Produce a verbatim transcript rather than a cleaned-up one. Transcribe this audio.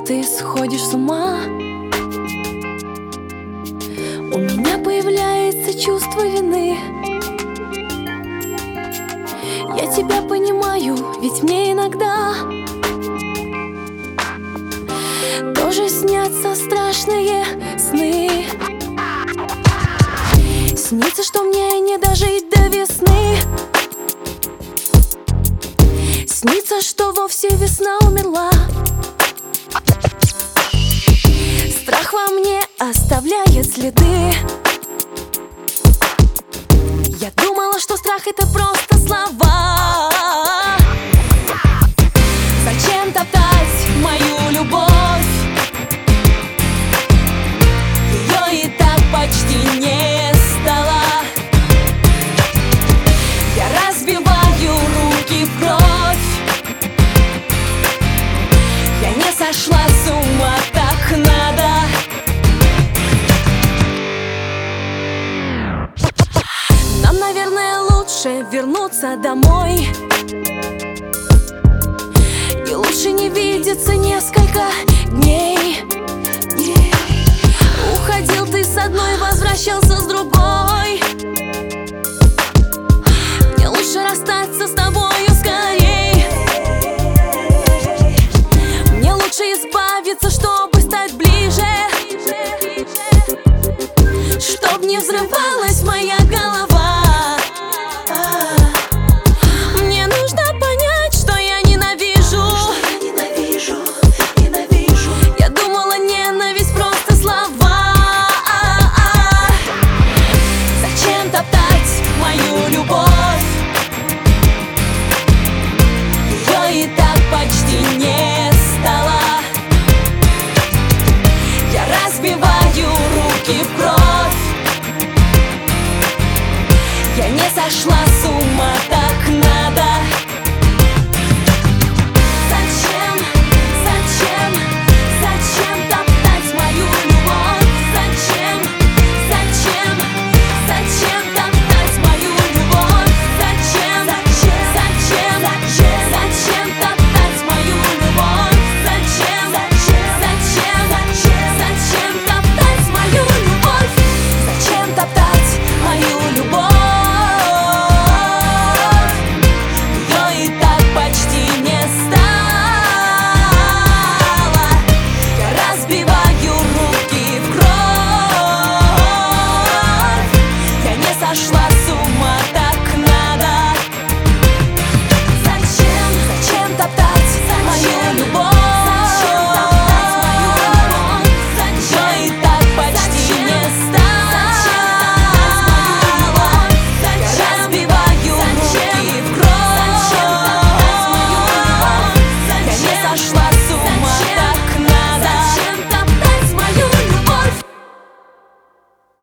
ты сходишь с ума. У меня появляется чувство вины. Я тебя понимаю, ведь мне иногда тоже снятся страшные сны. Снится, что мне не дожить до весны. Снится, что вовсе весна умерла. Страх во мне оставляет следы. Я думала, что страх — это просто слова. Зачем топтать мою любовь? Ее и так почти не стало. Я разбиваю руки в кровь. Я не сошла с ума, так надо. Нам, наверное, лучше вернуться домой. И лучше не видеться несколько дней. Уходил ты с одной, возвращался с другой. Мне лучше расстаться с тобою скорей. Мне лучше избавиться, чтобы стать ближе, чтоб не взрывалась моя голова. Мне нужно понять, что я ненавижу. Я думала, ненависть просто слова. Зачем топтать мою любовь? Ее и так почти не стало. Я разбиваю руки в кровь. Я не сошла с ума.